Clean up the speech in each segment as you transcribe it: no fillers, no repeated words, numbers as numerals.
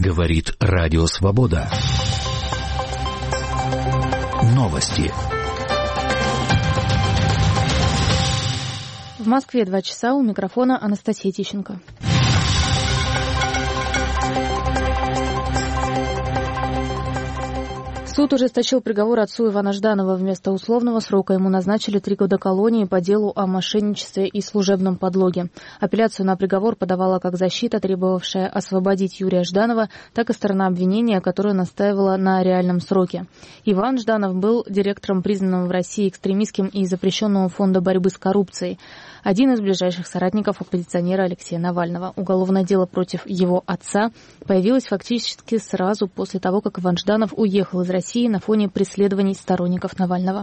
Говорит Радио Свобода. Новости. В Москве 2 часа, у микрофона Анастасия Тищенко. Суд ужесточил приговор отцу Ивана Жданова. Вместо условного срока ему назначили 3 года колонии по делу о мошенничестве и служебном подлоге. Апелляцию на приговор подавала как защита, требовавшая освободить Юрия Жданова, так и сторона обвинения, которая настаивала на реальном сроке. Иван Жданов был директором признанного в России экстремистским и запрещенного фонда борьбы с коррупцией. Один из ближайших соратников оппозиционера Алексея Навального. Уголовное дело против его отца появилось фактически сразу после того, как Иван Жданов уехал из России на фоне преследований сторонников Навального.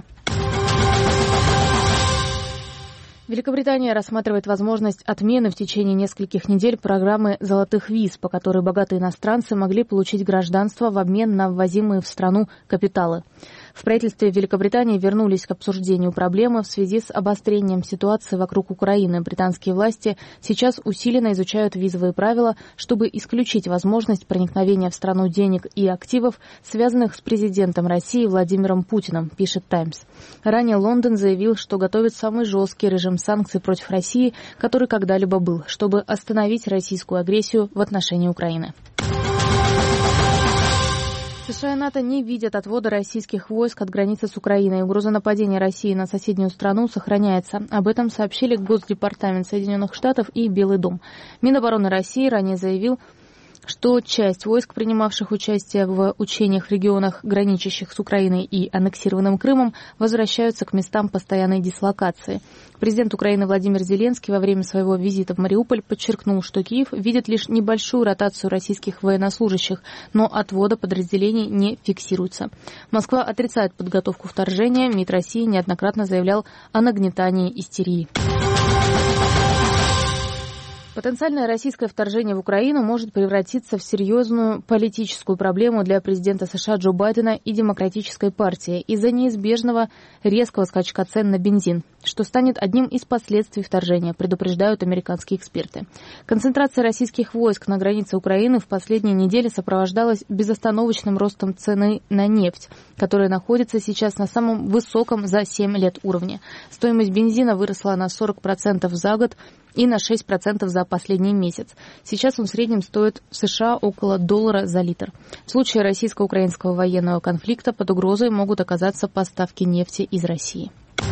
Великобритания рассматривает возможность отмены в течение нескольких недель программы «Золотых виз», по которой богатые иностранцы могли получить гражданство в обмен на ввозимые в страну капиталы. В правительстве Великобритании вернулись к обсуждению проблемы в связи с обострением ситуации вокруг Украины. Британские власти сейчас усиленно изучают визовые правила, чтобы исключить возможность проникновения в страну денег и активов, связанных с президентом России Владимиром Путиным, пишет «Таймс». Ранее Лондон заявил, что готовит самый жесткий режим санкций против России, который когда-либо был, чтобы остановить российскую агрессию в отношении Украины. США и НАТО не видят отвода российских войск от границы с Украиной. Угроза нападения России на соседнюю страну сохраняется. Об этом сообщили Госдепартамент Соединенных Штатов и Белый дом. Минобороны России ранее заявил, что часть войск, принимавших участие в учениях в регионах, граничащих с Украиной и аннексированным Крымом, возвращаются к местам постоянной дислокации. Президент Украины Владимир Зеленский во время своего визита в Мариуполь подчеркнул, что Киев видит лишь небольшую ротацию российских военнослужащих, но отвода подразделений не фиксируется. Москва отрицает подготовку вторжения. МИД России неоднократно заявлял о нагнетании истерии. Потенциальное российское вторжение в Украину может превратиться в серьезную политическую проблему для президента США Джо Байдена и Демократической партии из-за неизбежного резкого скачка цен на бензин, что станет одним из последствий вторжения, предупреждают американские эксперты. Концентрация российских войск на границе Украины в последние недели сопровождалась безостановочным ростом цены на нефть, которая находится сейчас на самом высоком за 7 лет уровне. Стоимость бензина выросла на 40% за год и на 6% за последний месяц. Сейчас он в среднем стоит в США около $1 за литр. В случае российско-украинского военного конфликта под угрозой могут оказаться поставки нефти из России.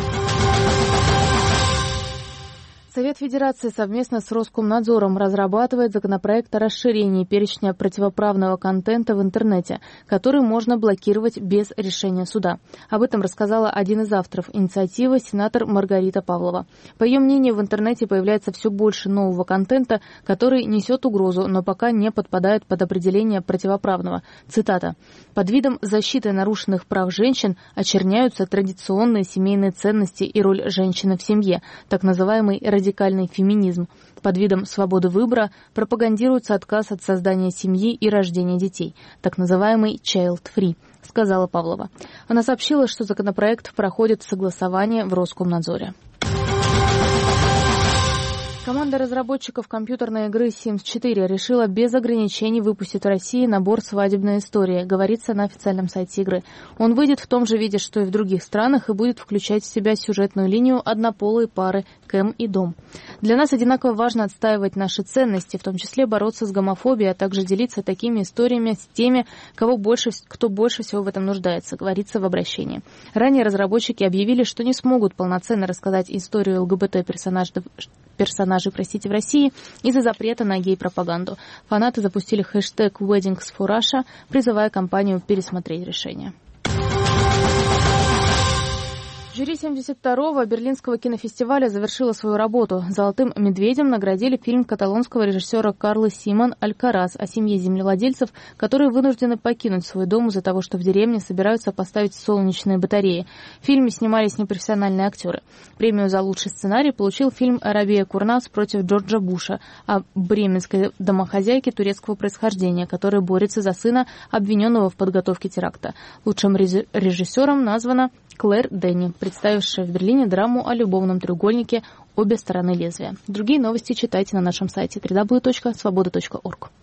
Совет Федерации совместно с Роскомнадзором разрабатывает законопроект о расширении перечня противоправного контента в интернете, который можно блокировать без решения суда. Об этом рассказала один из авторов инициативы, сенатор Маргарита Павлова. По ее мнению, в интернете появляется все больше нового контента, который несет угрозу, но пока не подпадает под определение противоправного. Цитата. «Под видом защиты нарушенных прав женщин очерняются традиционные семейные ценности и роль женщины в семье, так называемый радикальный феминизм. Под видом свободы выбора пропагандируется отказ от создания семьи и рождения детей, так называемый child-free», сказала Павлова. Она сообщила, что законопроект проходит согласование в Роскомнадзоре. Команда разработчиков компьютерной игры Sims 4 решила без ограничений выпустить в России набор «Свадебная история», говорится на официальном сайте игры. Он выйдет в том же виде, что и в других странах, и будет включать в себя сюжетную линию однополые пары Кэм и Дом. Для нас одинаково важно отстаивать наши ценности, в том числе бороться с гомофобией, а также делиться такими историями с теми, кто больше всего в этом нуждается, говорится в обращении. Ранее разработчики объявили, что не смогут полноценно рассказать историю ЛГБТ-персонажей в России из-за запрета на гей-пропаганду. Фанаты запустили хэштег Weddings for Russia, призывая компанию пересмотреть решение. Жюри 72-го Берлинского кинофестиваля завершило свою работу. «Золотым медведем» наградили фильм каталонского режиссера Карлы Симон «Алькарас» о семье землевладельцев, которые вынуждены покинуть свой дом из-за того, что в деревне собираются поставить солнечные батареи. В фильме снимались непрофессиональные актеры. Премию за лучший сценарий получил фильм «Рабия Курнас против Джорджа Буша» о бременской домохозяйке турецкого происхождения, которая борется за сына, обвиненного в подготовке теракта. Лучшим режиссером названа Клэр Дэнни, представившая в Берлине драму о любовном треугольнике «Обе стороны лезвия». Другие новости читайте на нашем сайте www.svoboda.org.